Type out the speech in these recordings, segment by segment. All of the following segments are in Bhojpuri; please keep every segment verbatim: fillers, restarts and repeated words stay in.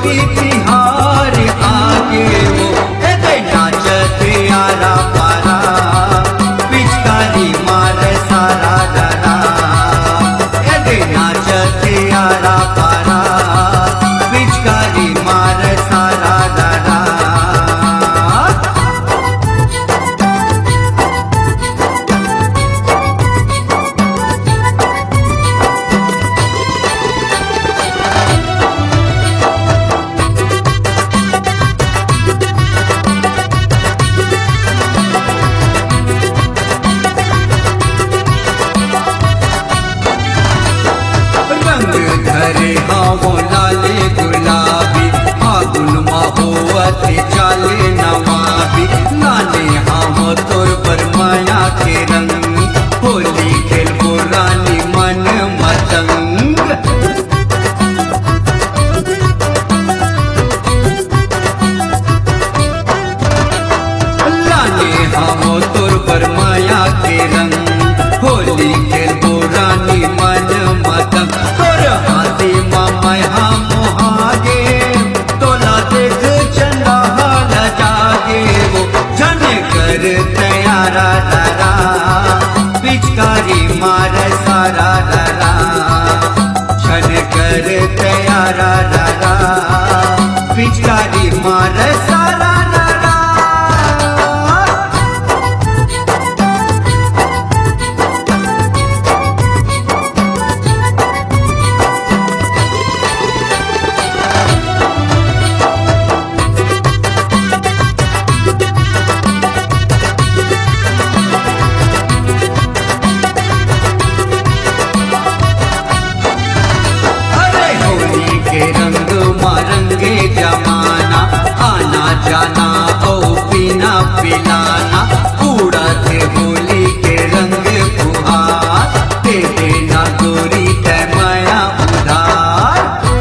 होली तिहार आगे वो ए नाचत यारा पारा पिचकारी मार सारा डरा ए नाचत यारा पारा पिचकारी मार सारा डरा। धरे हावो लाले गुलाबी फागुन महोवत चाले नवाबी लाले हावो तोर पर माया के रंग होली खेल रानी मन मतंग। लाले हावो तोर पर माया के रंग होली खेल रानी मन मतंग। हाथी मामय हम आगे तोला देख चंदा हाल जागे वो जन कर तैयारा डरा पिचकारी मार सारा डरा जन कर तैयारा डरा पिचकारी मार सारा डरा। रंग मारंगे जमाना आना जाना ओ पीना पिलाना उड़ाते होली के रंग फुहार दे देना गोरी तै माया उधार।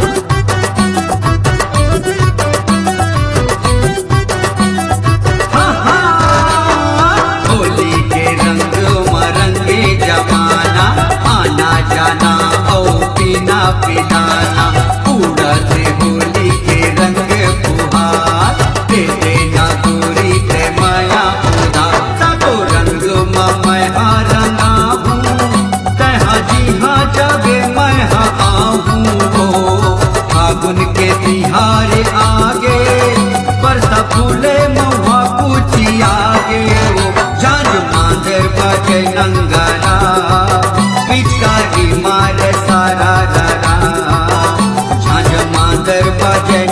हाँ हाँ होली के रंग मारंगे जमाना आना जाना ओ पीना पिलाना उड़ाते होली के रंग फुहार दे देना गोरी ते माया उधार। सातो रंग मैं हाँ रंगा हूँ तहा जी हाँ जागे मैं हाँ आहूँ वो फागुन के तिहार आगे बरसा फूले महुआ पूछी आगे वो झांझ मांझर बजे नंगरा पिचकारी मार सारा डरा झांझ मांझर बजे